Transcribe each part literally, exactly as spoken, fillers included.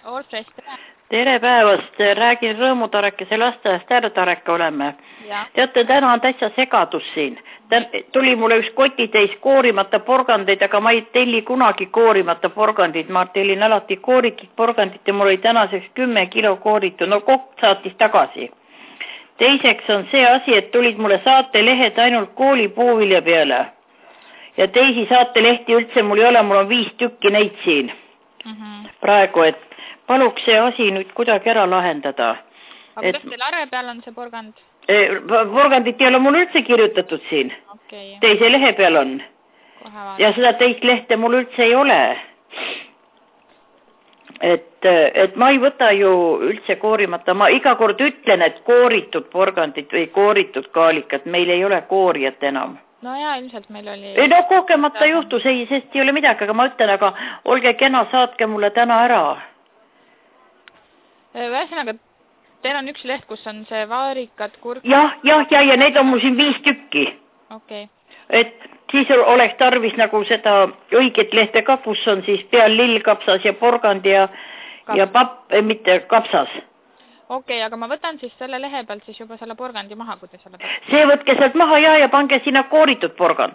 Olfrest, tere. Tere päevast, räägin Rõõmutarekese lasteaiast Ärtareka oleme. Ja. Teate, täna on täitsa segadus siin. Tän, tuli mulle üks kotitäis koorimata porgandeid, aga ma ei telli kunagi koorimata porgandid. Ma tellin alati kooritud porgandit ja mul oli tänaseks kümme kilo kooritud. No kokk saatis tagasi. Teiseks on see asi, et tulid mulle saatelehed ainult kooli puuvilja peale. Ja teisi saatelehti üldse mul ei ole, mul on viis tükki neid siin. Mm -hmm. Praegu, et paluks see asi nüüd kuidagi ära lahendada. Aga kuidas teil arve peal on see porgand? Eh, porgandit ei ole mul üldse kirjutatud siin. Okay. Teise lehe peal on. Ja seda teist lehte mul üldse ei ole. Et, et ma ei võta ju üldse koorimata. Ma iga kord ütlen, et kooritud porgandit või kooritud kaalikat. Meil ei ole koorijat enam. No jaa, ilmselt meil oli... Ei, no kogemata juhtus, ei, sest ei ole midagi, aga ma ütlen, aga olge kena, saatke mulle täna ära. Vähesõnaga, teil on üks leht, kus on see vaarikad, kurk... Jah, jah, ja, ja neid on mul siin viis tükki. Okei. Okay. Et siis oleks tarvis nagu seda õiget lehte ka, kus on siis peal lillkapsas ja porgand ja, ja papp, mitte kapsas. Okei, okay, aga ma võtan siis selle lehe pealt siis juba selle porgandi maha, kui te selle pealt. See võtke sealt maha ja, ja pange sinna kooritud porgand.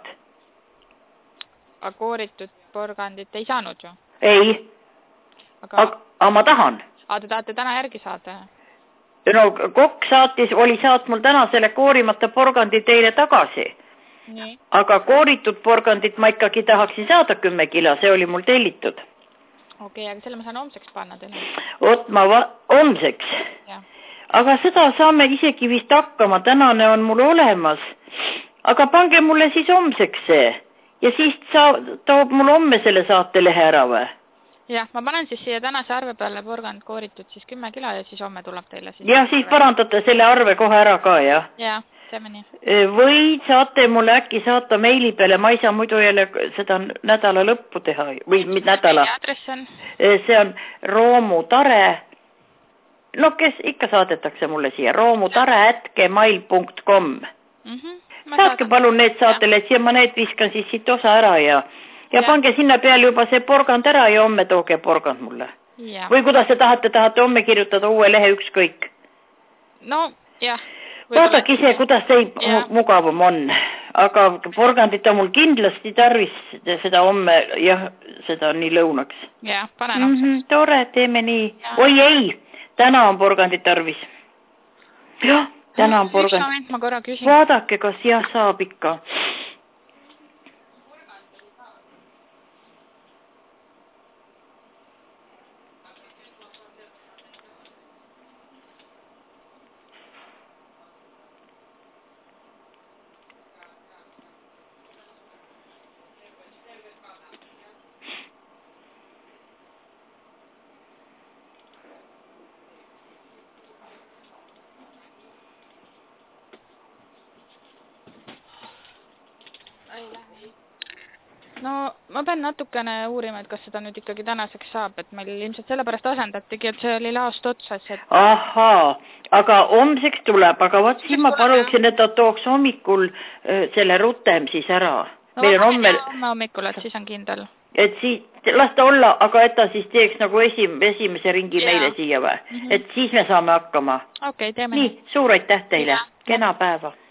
Aga kooritud porgandit ei saanud ju? Ei. Aga, aga, aga ma tahan. Aga te tahate täna järgi saada? No kokk saatis, oli saat mul täna selle koorimata porgandi teile tagasi. Nii. Aga kooritud porgandit ma ikkagi tahaksin saada kümme kilo, see oli mul tellitud. Okei, okay, aga selle ma saan homseks panna teile. Oot, ma va homseks. Ja. Aga seda saame isegi vist hakkama, tänane on mul olemas. Aga pange mulle siis homseks see. Ja siis saa, toob mul homme selle saatelehe ära või? Jah, ma panen siis siia tänase arve peale porgand kooritud siis kümme kilo ja siis homme tuleb teile siis. Ja siis parandate selle arve kohe ära ka, jah? Jah, teeme nii. Või saate mulle äkki saata meili peale, ma ei saa muidu jälle seda nädala lõppu teha. Või mis nädala? Adress on? See on Roomutare. No kes ikka saadetakse mulle siia. Roomutare at gmail punkt com. Mm -hmm. Saatke palun need saatele, ja ma need viskan siis siit osa ära ja... Ja, ja pange sinna peal juba see porgand ära ja homme tooge porgand mulle. Ja. Või kuidas te tahate, tahate homme kirjutada uue lehe ükskõik? No, jah. Vaadake ise, kuidas see ja. mugavam on. Aga porgandit on mul kindlasti tarvis seda homme, jah, seda nii lõunaks. Jah, panen homseks. Mm -hmm, tore, teeme nii. Ja. Oi ei, täna on porgandit tarvis. Jah, täna on porgandit. Üks moment, ma korra küsin. Vaadake, kas jah saab ikka. No ma pean natukene uurima, et kas seda nüüd ikkagi tänaseks saab, et meil ilmselt sellepärast asendatigi, et see oli laast otsas. Et... Ahaa, aga homseks tuleb, aga vaat siin ma paluksin, et ta tooks hommikul äh, selle rutem siis ära. No meil on homme... homme hommikul, et siis on kindel. Et siis las ta olla, aga et ta siis teeks nagu esim, esimese ringi ja. meile siia või? Mm -hmm. Et siis me saame hakkama. Okei, okay, teeme nii. Nii, suur aitäh teile. Ja. Kena päeva.